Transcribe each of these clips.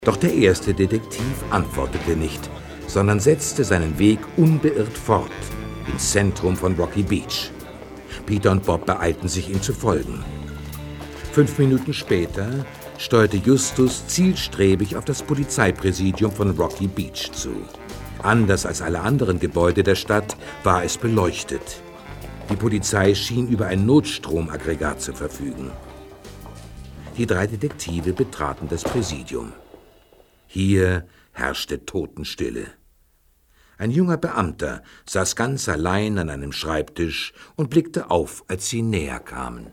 Doch der erste Detektiv antwortete nicht, sondern setzte seinen Weg unbeirrt fort ins Zentrum von Rocky Beach. Peter und Bob beeilten sich, ihm zu folgen. 5 Minuten später steuerte Justus zielstrebig auf das Polizeipräsidium von Rocky Beach zu. Anders als alle anderen Gebäude der Stadt war es beleuchtet. Die Polizei schien über ein Notstromaggregat zu verfügen. Die 3 Detektive betraten das Präsidium. Hier herrschte Totenstille. Ein junger Beamter saß ganz allein an einem Schreibtisch und blickte auf, als sie näher kamen.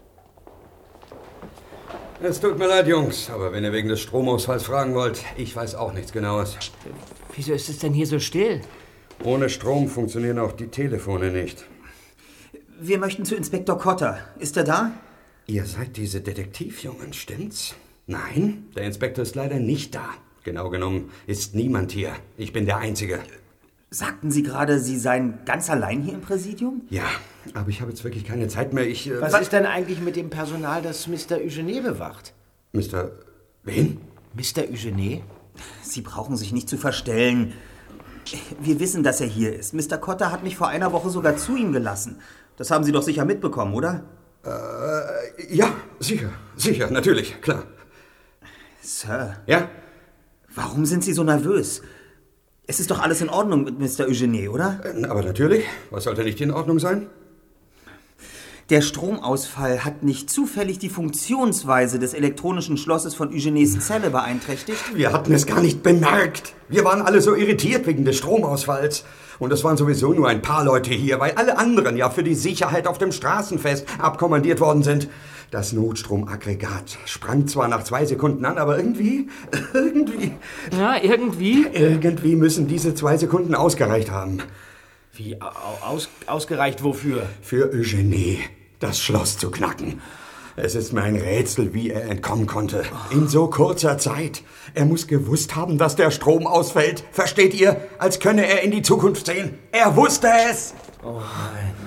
Es tut mir leid, Jungs, aber wenn ihr wegen des Stromausfalls fragen wollt, ich weiß auch nichts Genaues. Wieso ist es denn hier so still? Ohne Strom funktionieren auch die Telefone nicht. Wir möchten zu Inspektor Cotter. Ist er da? Ihr seid diese Detektivjungen, stimmt's? Nein, der Inspektor ist leider nicht da. Genau genommen ist niemand hier. Ich bin der Einzige. Sagten Sie gerade, Sie seien ganz allein hier im Präsidium? Ja, aber ich habe jetzt wirklich keine Zeit mehr. Was ist denn eigentlich mit dem Personal, das Mr. Eugene bewacht? Mr. Wen? Mr. Eugene? Sie brauchen sich nicht zu verstellen. Wir wissen, dass er hier ist. Mr. Cotter hat mich vor einer Woche sogar zu ihm gelassen. Das haben Sie doch sicher mitbekommen, oder? Ja, sicher, natürlich, klar. Sir? Ja? Warum sind Sie so nervös? Es ist doch alles in Ordnung mit Mr. Eugene, oder? Aber natürlich. Was sollte nicht in Ordnung sein? Der Stromausfall hat nicht zufällig die Funktionsweise des elektronischen Schlosses von Eugenes Zelle beeinträchtigt? Wir hatten es gar nicht bemerkt. Wir waren alle so irritiert wegen des Stromausfalls. Und es waren sowieso nur ein paar Leute hier, weil alle anderen ja für die Sicherheit auf dem Straßenfest abkommandiert worden sind. Das Notstromaggregat sprang zwar nach 2 Sekunden an, aber irgendwie... Ja, irgendwie? Irgendwie müssen diese 2 Sekunden ausgereicht haben. Wie, ausgereicht wofür? Für Eugene, das Schloss zu knacken. Es ist mir ein Rätsel, wie er entkommen konnte. In so kurzer Zeit. Er muss gewusst haben, dass der Strom ausfällt. Versteht ihr? Als könne er in die Zukunft sehen. Er wusste es! Oh nein.